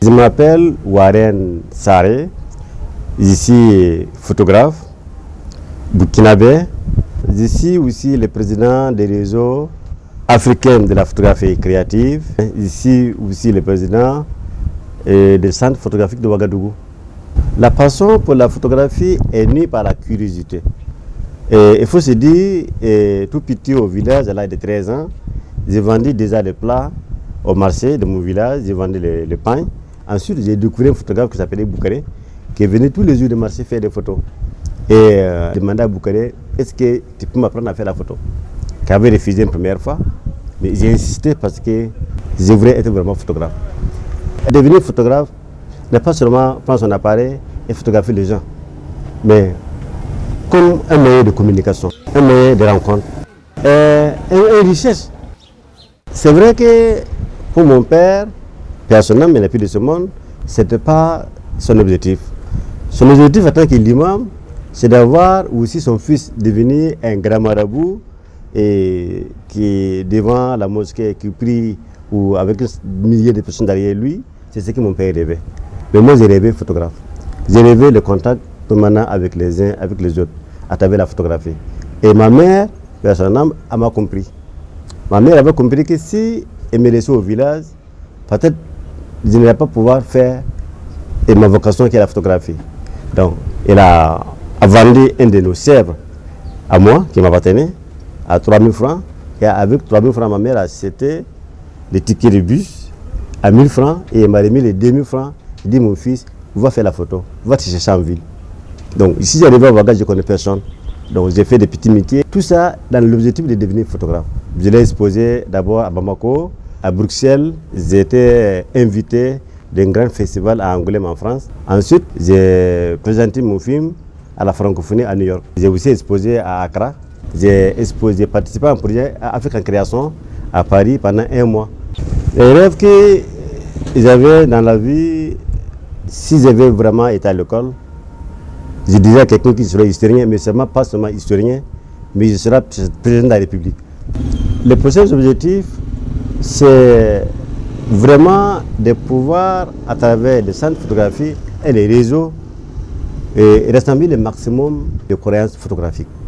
Je m'appelle Warren Saré, je suis photographe, burkinabé. Je suis aussi le président des réseaux africains de la photographie créative. Je suis aussi le président des centres photographiques de Ouagadougou. La passion pour la photographie est née par la curiosité. Et il faut se dire, tout petit au village, à l'âge de 13 ans, j'ai vendu déjà des plats au marché de mon village, j'ai vendu les pains. Ensuite, j'ai découvert un photographe qui s'appelait Boukaré, qui est venu tous les jours du marché faire des photos. Et demandé à Boukaré, est-ce que tu peux m'apprendre à faire la photo? Qui avait refusé une première fois, mais j'ai insisté parce que je voulais être vraiment photographe. Devenir photographe n'est pas seulement prendre son appareil et photographier les gens, mais comme un moyen de communication, un moyen de rencontre, une richesse. C'est vrai que pour mon père, personnellement, mais il n'a plus de ce monde, ce n'était pas son objectif. Son objectif en tant qu'imam, c'est d'avoir aussi son fils devenir un grand marabout et qui devant la mosquée, qui prie ou avec des milliers de personnes derrière lui. C'est ce que mon père rêvait. Mais moi, j'ai rêvé photographe. J'ai rêvé le contact permanent avec les uns, avec les autres, à travers la photographie. Et ma mère, personnellement, elle m'a compris. Ma mère avait compris que si elle me laissait au village, peut-être je n'allais pas pouvoir faire ma vocation qui est la photographie. Donc, elle a vendu un de nos chèvres à moi, qui m'appartenait, à 3 000 francs. Et avec 3 000 francs, ma mère a acheté les tickets de bus à 1 000 francs et elle m'a remis les 2 000 francs. Je dis, mon fils, va faire la photo, va te chercher en ville. Donc, ici, j'arrive à Ouagadougou, je ne connais personne. Donc, j'ai fait des petits métiers. Tout ça dans l'objectif de devenir photographe. Je l'ai exposé d'abord à Bamako, à Bruxelles. J'ai été invité d'un grand festival à Angoulême en France. Ensuite, j'ai présenté mon film à la francophonie à New York. J'ai aussi exposé à Accra. J'ai participé à un projet Afrique en création à Paris pendant 1 mois. Les rêves que j'avais dans la vie, si j'avais vraiment été à l'école, je disais à quelqu'un qui serait historien, mais seulement pas seulement historien, mais je serai président de la République. Le prochain objectif, c'est vraiment de pouvoir, à travers les centres de photographie et les réseaux, rassembler le maximum de croyances photographiques.